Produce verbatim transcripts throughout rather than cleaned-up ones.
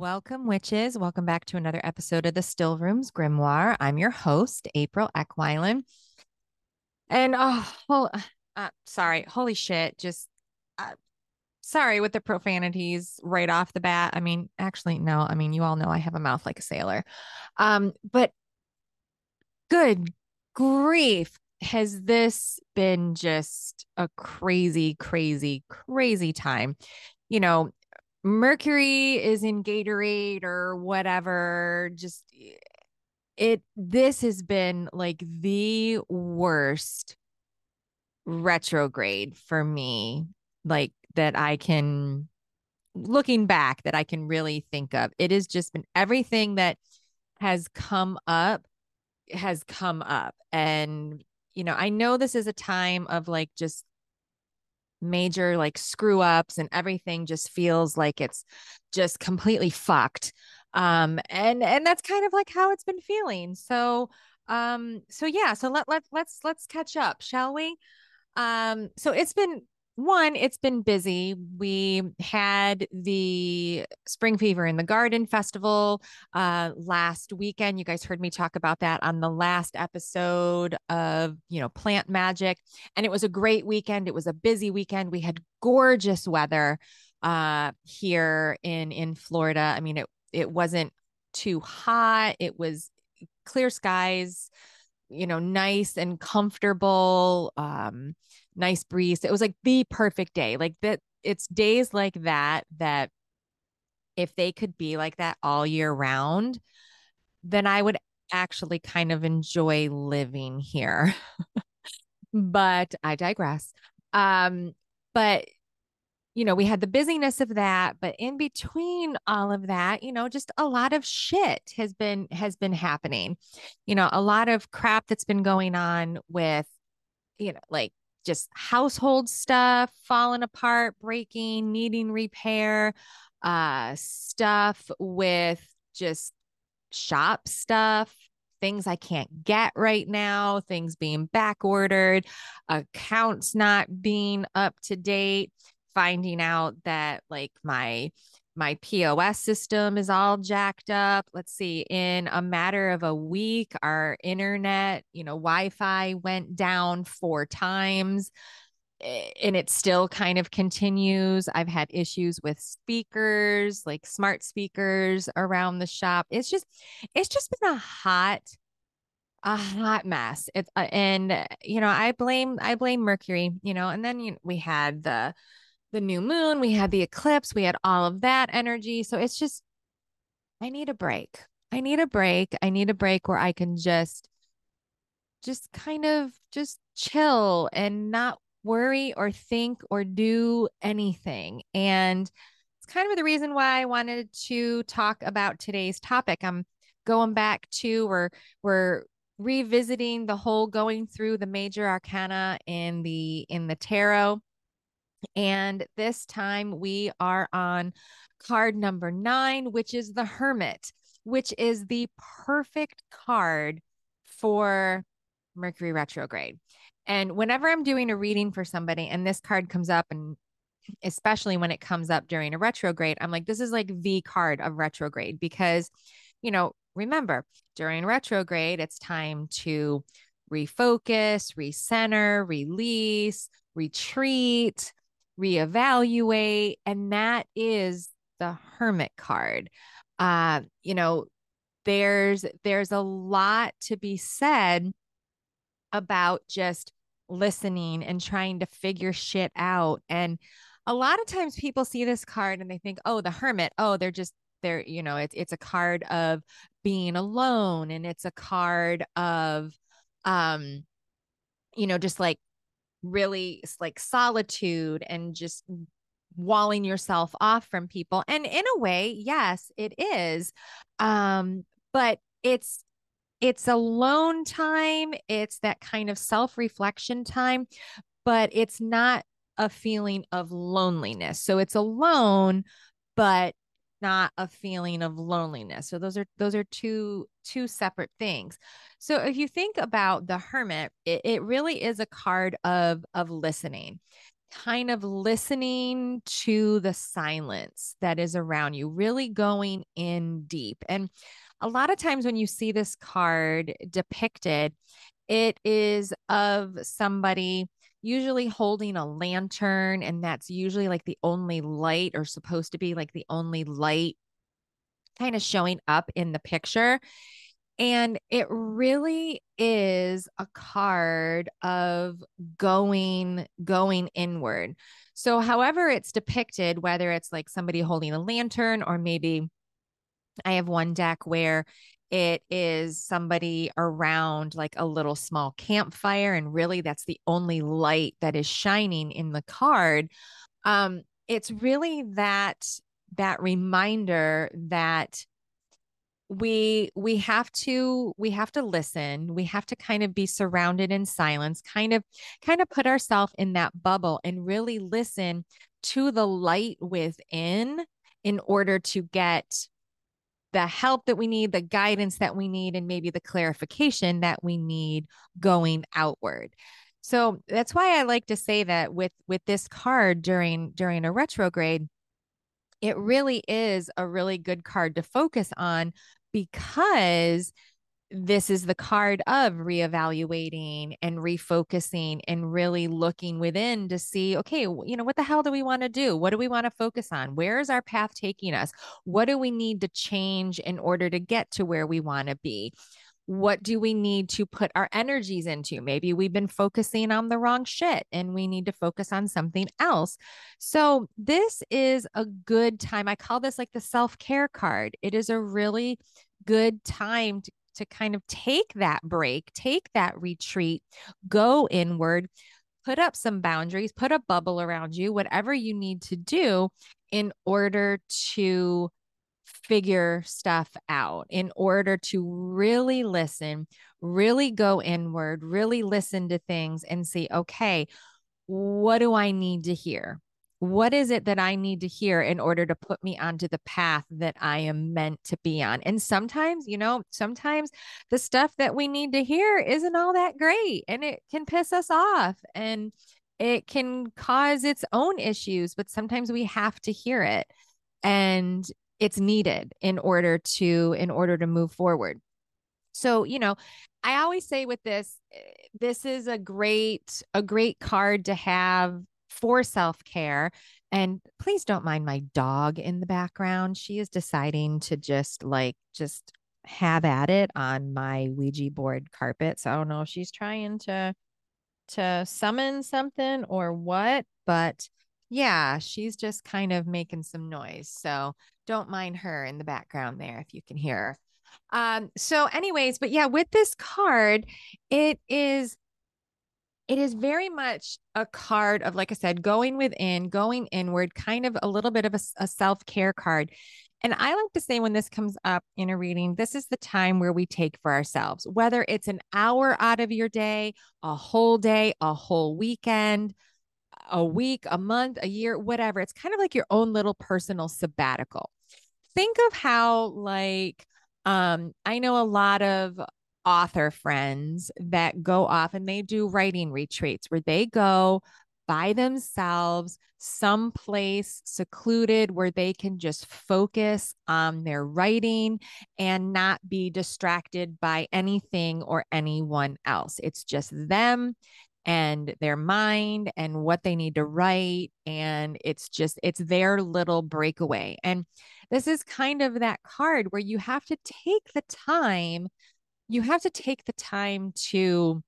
Welcome, witches. Welcome back to another episode of the Still Rooms Grimoire. I'm your host, April Eckwyland. And oh, hol- uh, sorry, holy shit. Just uh, sorry with the profanities right off the bat. I mean, actually, no. I mean, you all know I have a mouth like a sailor. Um, but good grief. Has this been just a crazy, crazy, crazy time? You know, Mercury is in Gatorade or whatever. Just it, this has been like the worst retrograde for me, like that I can, looking back, that I can really think of. It has just been everything that has come up has come up. And, you know, I know this is a time of like just major like screw ups and everything just feels like it's just completely fucked. Um, and and that's kind of like how it's been feeling. So um, so yeah, so let let let's let's catch up, shall we? Um, so it's been one, it's been busy. We had the Spring Fever in the Garden Festival uh last weekend. You guys heard me talk about that on the last episode of, you know, Plant Magic, and it was a great weekend. It was a busy weekend. We had gorgeous weather uh here in in Florida. I mean, it it wasn't too hot. It was clear skies, you know, nice and comfortable, um, nice breeze. It was like the perfect day. Like that, it's days like that that if they could be like that all year round, then I would actually kind of enjoy living here. But I digress. Um, but you know, we had the busyness of that, but in between all of that, you know, just a lot of shit has been has been happening. You know, a lot of crap that's been going on with, you know, like just household stuff falling apart, breaking, needing repair, uh stuff with just shop stuff, things I can't get right now, things being back ordered, accounts not being up to date, finding out that like my my P O S system is all jacked up. Let's see, in a matter of a week, our internet, you know, Wi-Fi went down four times, and it still kind of continues. I've had issues with speakers, like smart speakers around the shop. It's just, it's just been a hot, a hot mess. It's uh, and uh, you know, I blame, I blame Mercury. You know, and then you know, we had the the new moon, we had the eclipse, we had all of that energy. So it's just, I need a break. I need a break. I need a break where I can just just kind of just chill and not worry or think or do anything. And it's kind of the reason why I wanted to talk about today's topic. I'm going back to, we're we're revisiting the whole going through the major arcana in the in the tarot. And this time we are on card number nine, which is the Hermit, which is the perfect card for Mercury retrograde. And whenever I'm doing a reading for somebody and this card comes up, and especially when it comes up during a retrograde, I'm like, this is like the card of retrograde because, you know, remember, during retrograde, it's time to refocus, recenter, release, retreat, reevaluate. And that is the Hermit card. Uh, you know, there's there's a lot to be said about just listening and trying to figure shit out. And a lot of times people see this card and they think, oh, the Hermit, oh, they're just they're, you know, it's it's a card of being alone, and it's a card of um, you know, just like really like solitude and just walling yourself off from people. And in a way, yes, it is. Um, but it's it's alone time. It's that kind of self-reflection time, but it's not a feeling of loneliness. So it's alone, but not a feeling of loneliness. So those are those are two two separate things. So if you think about the Hermit, it, it really is a card of of listening. kind of listening to the silence that is around you, really going in deep. And a lot of times when you see this card depicted, it is of somebody usually holding a lantern, and that's usually like the only light, or supposed to be like the only light kind of showing up in the picture. And it really is a card of going going inward. So however it's depicted, whether it's like somebody holding a lantern, or maybe I have one deck where it is somebody around like a little small campfire, and really that's the only light that is shining in the card. Um, it's really that that reminder that we we have to we have to listen. We have to kind of be surrounded in silence, kind of kind of put ourselves in that bubble and really listen to the light within, in order to get the help that we need, the guidance that we need, and maybe the clarification that we need going outward. So that's why I like to say that with with this card during during a retrograde, it really is a really good card to focus on, because this is the card of reevaluating and refocusing and really looking within to see, okay, you know, what the hell do we want to do? What do we want to focus on? Where is our path taking us? What do we need to change in order to get to where we want to be? What do we need to put our energies into? Maybe we've been focusing on the wrong shit and we need to focus on something else. So, this is a good time. I call this like the self care card. It is a really good time to, to kind of take that break, take that retreat, go inward, put up some boundaries, put a bubble around you, whatever you need to do in order to figure stuff out, in order to really listen, really go inward, really listen to things and see, okay, what do I need to hear? What is it that I need to hear in order to put me onto the path that I am meant to be on? And sometimes, you know, sometimes the stuff that we need to hear isn't all that great, and it can piss us off, and it can cause its own issues, but sometimes we have to hear it. And it's needed in order to in order to move forward. So, you know, I always say with this, this is a great a great card to have for self-care. And please don't mind my dog in the background. She is deciding to just like just have at it on my Ouija board carpet. So I don't know if she's trying to to summon something or what, but yeah, she's just kind of making some noise. So don't mind her in the background there if you can hear her. Um, so anyways, but yeah, with this card, it is it is very much a card of, like I said, going within, going inward, kind of a little bit of a, a self-care card. And I like to say when this comes up in a reading, this is the time where we take for ourselves, whether it's an hour out of your day, a whole day, a whole weekend, a week, a month, a year, whatever. It's kind of like your own little personal sabbatical. Think of how, like, um, I know a lot of author friends that go off and they do writing retreats where they go by themselves, someplace secluded where they can just focus on their writing and not be distracted by anything or anyone else. It's just them and their mind and what they need to write. And it's just, it's their little breakaway. And this is kind of that card where you have to take the time, you have to take the time to,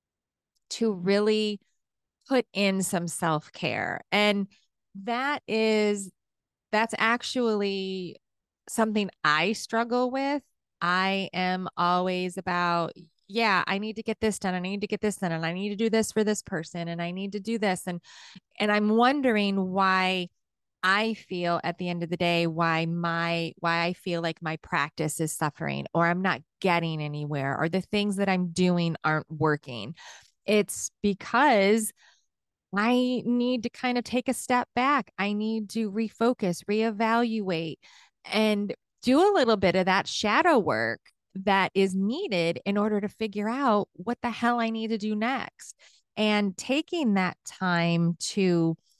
to really put in some self-care. And that is, that's actually something I struggle with. I am always about, yeah, I need to get this done. I need to get this done. And I need to do this for this person. And I need to do this. And and I'm wondering why I feel at the end of the day, why my why I feel like my practice is suffering, or I'm not getting anywhere, or the things that I'm doing aren't working. It's because I need to kind of take a step back. I need to refocus, reevaluate, and do a little bit of that shadow work that is needed in order to figure out what the hell I need to do next. And taking that time to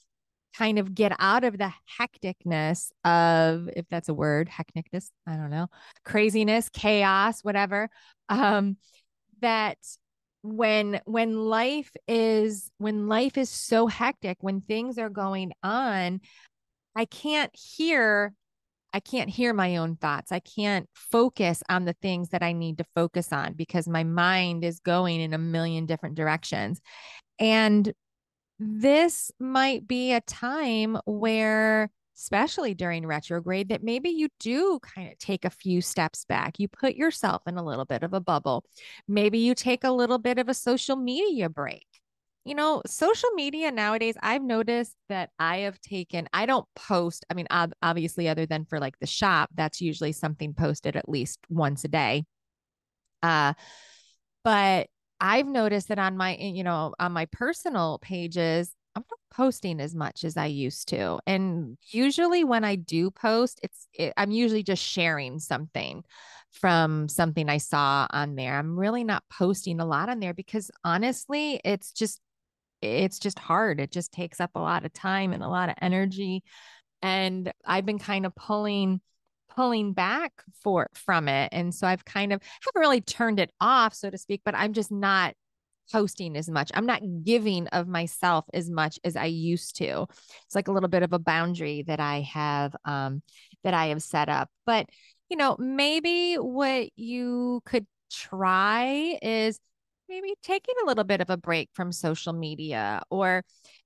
kind of get out of the hecticness of, if that's a word, hecticness, I don't know, craziness, chaos, whatever. Um, that when when life is when life is so hectic, when things are going on, I can't hear I can't hear my own thoughts. I can't focus on the things that I need to focus on because my mind is going in a million different directions. And this might be a time where, especially during retrograde, that maybe you do kind of take a few steps back. You put yourself in a little bit of a bubble. Maybe you take a little bit of a social media break. You know, social media nowadays, I've noticed that I have taken, I don't post, I mean, ob- obviously, other than for like the shop, that's usually something posted at least once a day. Uh, but I've noticed that on my, you know, on my personal pages, I'm not posting as much as I used to. And usually when I do post, it's, it, I'm usually just sharing something from something I saw on there. I'm really not posting a lot on there because honestly, it's just, it's just hard. It just takes up a lot of time and a lot of energy. And I've been kind of pulling pulling back for from it. And so I've kind of haven't really turned it off, so to speak, but I'm just not posting as much. I'm not giving of myself as much as I used to. It's like a little bit of a boundary that I have um that I have set up. But you know, maybe what you could try is maybe taking a little bit of a break from social media, or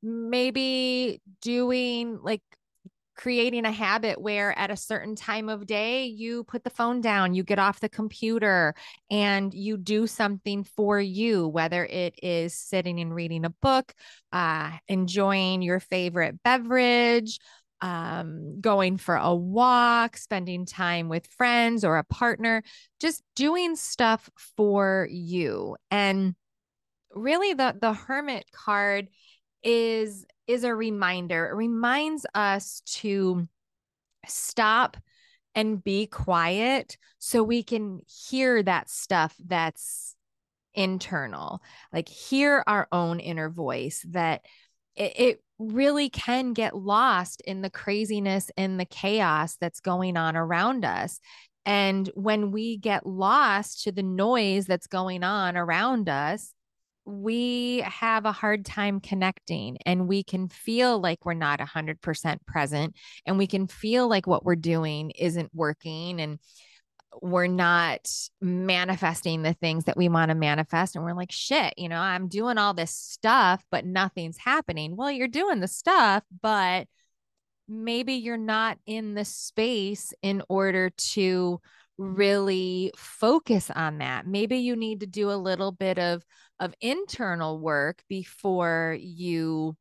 maybe doing like creating a habit where at a certain time of day you put the phone down, you get off the computer and you do something for you, whether it is sitting and reading a book, uh, enjoying your favorite beverage, um, going for a walk, spending time with friends or a partner, just doing stuff for you. And really the the hermit card is is a reminder. It reminds us to stop and be quiet so we can hear that stuff that's internal, like hear our own inner voice, that it, it really can get lost in the craziness and the chaos that's going on around us. And when we get lost to the noise that's going on around us, we have a hard time connecting, and we can feel like we're not one hundred percent present, and we can feel like what we're doing isn't working, and we're not manifesting the things that we want to manifest. And we're like, shit, you know, I'm doing all this stuff, but nothing's happening. Well, you're doing the stuff, but maybe you're not in the space in order to really focus on that. Maybe you need to do a little bit of of internal work before you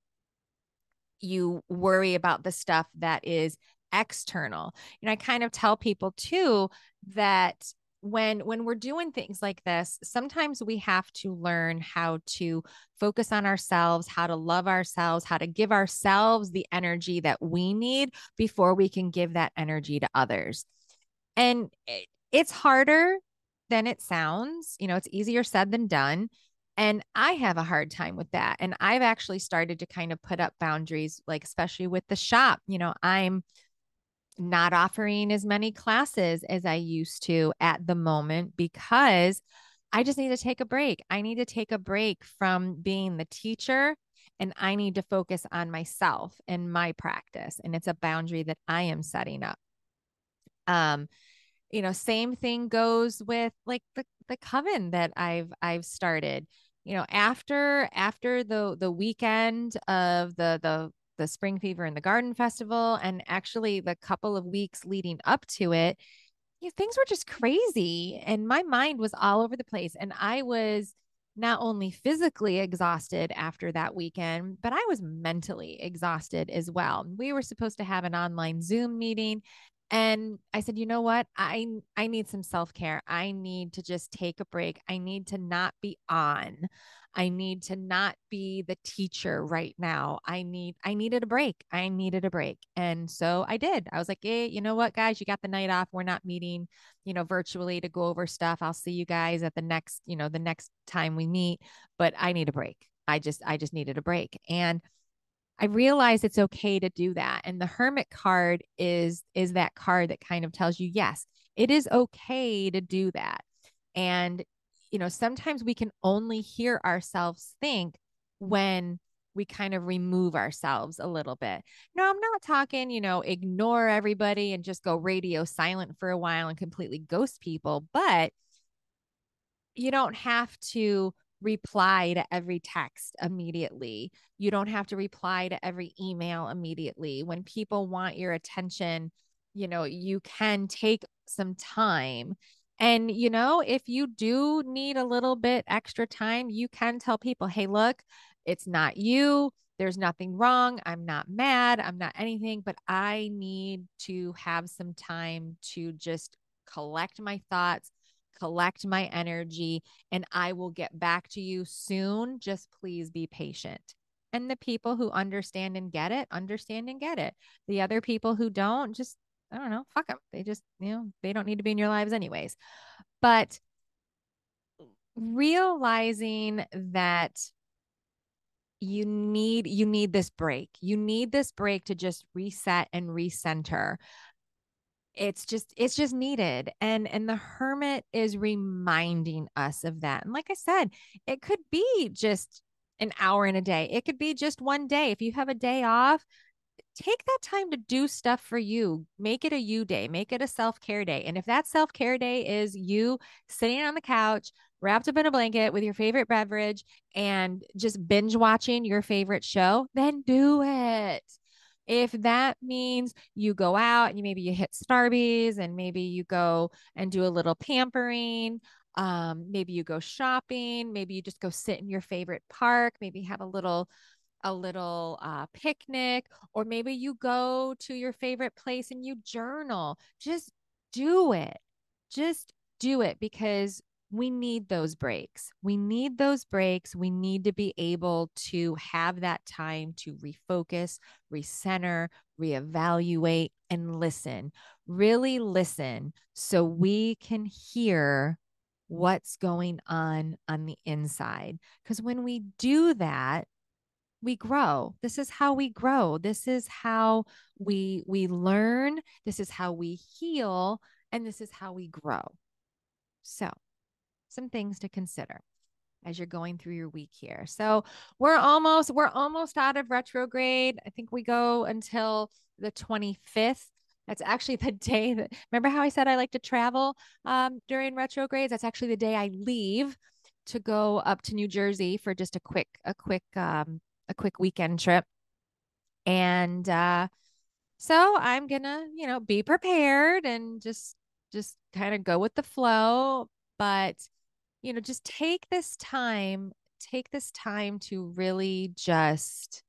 you worry about the stuff that is external. You know, I kind of tell people too that when when we're doing things like this, sometimes we have to learn how to focus on ourselves, how to love ourselves, how to give ourselves the energy that we need before we can give that energy to others. And it, it's harder than it sounds. You know, it's easier said than done. And I have a hard time with that. And I've actually started to kind of put up boundaries, like, especially with the shop. You know, I'm not offering as many classes as I used to at the moment because I just need to take a break. I need to take a break from being the teacher, and I need to focus on myself and my practice. And it's a boundary that I am setting up. Um, you know, same thing goes with like the, the coven that I've I've started. You know, after after the the weekend of the the the Spring Fever and the Garden Festival, and actually the couple of weeks leading up to it, you know, things were just crazy, and my mind was all over the place, and I was not only physically exhausted after that weekend, but I was mentally exhausted as well. We were supposed to have an online Zoom meeting, and I said, you know what? I I need some self-care. I need to just take a break. I need to not be on. I need to not be the teacher right now. I need I needed a break. I needed a break. And so I did. I was like, "Hey, you know what, guys? You got the night off. We're not meeting, you know, virtually to go over stuff. I'll see you guys at the next, you know, the next time we meet, but I need a break. I just I just needed a break." And I realize it's okay to do that. And the Hermit card is is that card that kind of tells you, yes, it is okay to do that. And you know, sometimes we can only hear ourselves think when we kind of remove ourselves a little bit. No, I'm not talking, you know, ignore everybody and just go radio silent for a while and completely ghost people, but you don't have to reply to every text immediately. You don't have to reply to every email immediately. When people want your attention, you know, you can take some time. And, you know, if you do need a little bit extra time, you can tell people, hey, look, it's not you. There's nothing wrong. I'm not mad. I'm not anything, but I need to have some time to just collect my thoughts, collect my energy, and I will get back to you soon. Just please be patient. And the people who understand and get it, understand and get it. The other people who don't, just, I don't know, fuck them. They just, you know, they don't need to be in your lives anyways. But realizing that you need you need this break. You need this break to just reset and recenter. It's just it's just needed, and and the Hermit is reminding us of that. And like I said, it could be just an hour in a day, it could be just one day. If you have a day off, take that time to do stuff for you. Make it a you day, make it a self-care day. And if that self-care day is you sitting on the couch wrapped up in a blanket with your favorite beverage and just binge watching your favorite show, then do it. If that means you go out and you maybe you hit Starbucks and maybe you go and do a little pampering, um, maybe you go shopping, maybe you just go sit in your favorite park, maybe have a little a little uh, picnic, or maybe you go to your favorite place and you journal. Just do it. Just do it, because we need those breaks. We need those breaks. We need to be able to have that time to refocus, recenter, reevaluate, and listen. Really listen so we can hear what's going on on the inside. Because when we do that, we grow. This is how we grow. This is how we we learn. This is how we heal, and this is how we grow. So, some things to consider as you're going through your week here. So, we're almost we're almost out of retrograde. I think we go until the twenty-fifth. That's actually the day that, remember how I said I like to travel um, during retrogrades? That's actually the day I leave to go up to New Jersey for just a quick a quick um, a quick weekend trip. And uh, so I'm gonna, you know, be prepared and just just kind of go with the flow. But, you know, just take this time, take this time to really just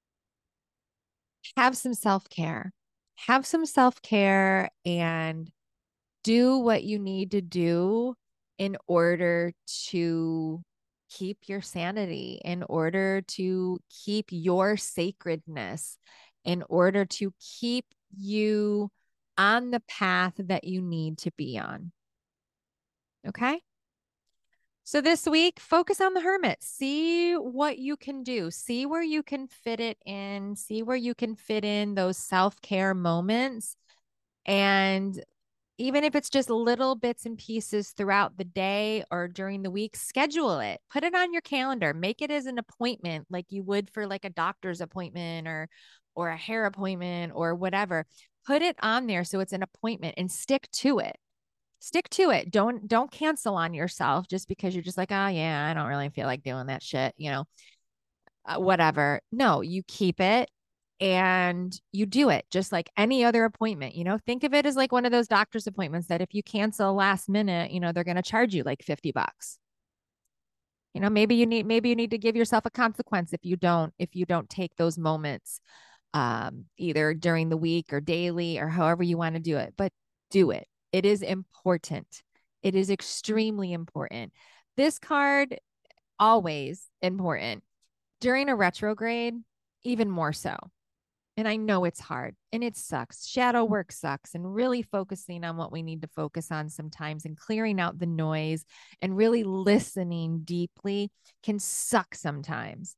have some self-care. Have some self-care and do what you need to do in order to keep your sanity, in order to keep your sacredness, in order to keep you on the path that you need to be on. Okay. So this week, focus on the Hermit. See what you can do. See where you can fit it in. See where you can fit in those self-care moments. And even if it's just little bits and pieces throughout the day or during the week, schedule it. Put it on your calendar. Make it as an appointment like you would for like a doctor's appointment or or a hair appointment or whatever. Put it on there so it's an appointment and stick to it. Stick to it. Don't don't cancel on yourself just because you're just like, "Oh yeah, I don't really feel like doing that shit," you know. Uh, whatever. No, you keep it and you do it just like any other appointment. You know, think of it as like one of those doctor's appointments that if you cancel last minute, you know, they're going to charge you like fifty bucks. You know, maybe you need maybe you need to give yourself a consequence if you don't if you don't take those moments um either during the week or daily or however you want to do it, but do it. It is important. It is extremely important. This card always important. During a retrograde, even more so. And I know it's hard and it sucks. Shadow work sucks, and really focusing on what we need to focus on sometimes and clearing out the noise and really listening deeply can suck sometimes.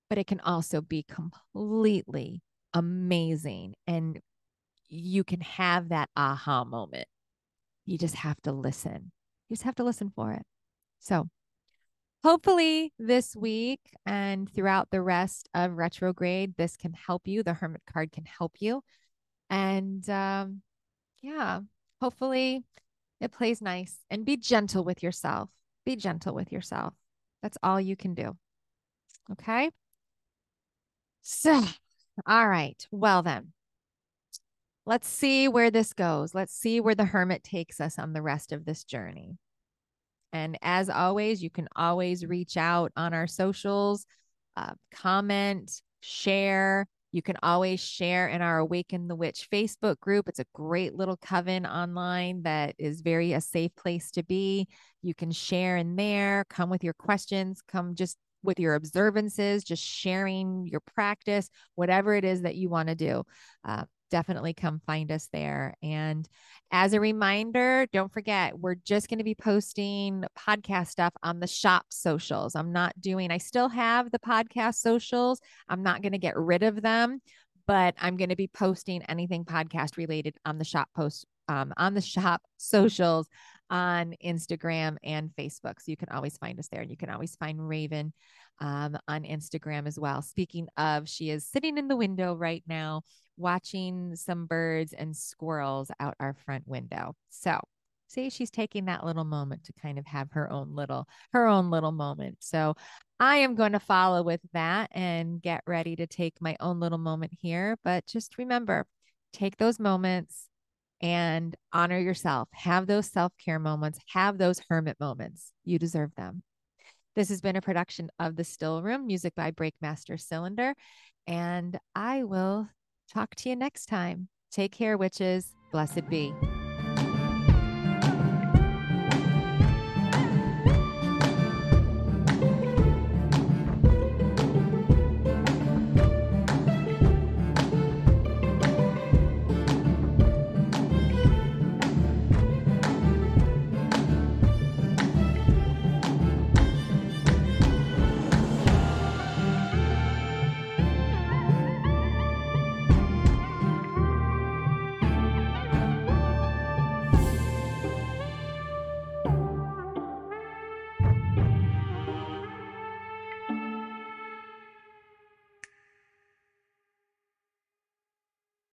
but it can also be completely amazing. And you can have that aha moment. You just have to listen. You just have to listen for it. So, hopefully, this week and throughout the rest of retrograde, this can help you. The Hermit card can help you. And um, yeah, hopefully it plays nice, and be gentle with yourself. Be gentle with yourself. That's all you can do. Okay. So, all right. Well, then, let's see where this goes. Let's see where the Hermit takes us on the rest of this journey. And as always, you can always reach out on our socials, uh, comment, share. You can always share in our Awaken the Witch Facebook group. It's a great little coven online that is very a safe place to be. You can share in there, come with your questions, come just with your observances, just sharing your practice, whatever it is that you want to do. Uh, definitely come find us there. And as a reminder, don't forget, we're just going to be posting podcast stuff on the shop socials. I'm not doing, I still have the podcast socials. I'm not going to get rid of them, but I'm going to be posting anything podcast related on the shop post, um, on the shop socials on Instagram and Facebook. So you can always find us there, and you can always find Raven um, on Instagram as well. Speaking of, she is sitting in the window right now watching some birds and squirrels out our front window. So see, she's taking that little moment to kind of have her own little, her own little moment. So I am going to follow with that and get ready to take my own little moment here. But just remember, take those moments and honor yourself. Have those self-care moments, have those hermit moments. You deserve them. This has been a production of The Still Room, music by Breakmaster Cylinder, and I will talk to you next time. Take care, witches. Blessed be.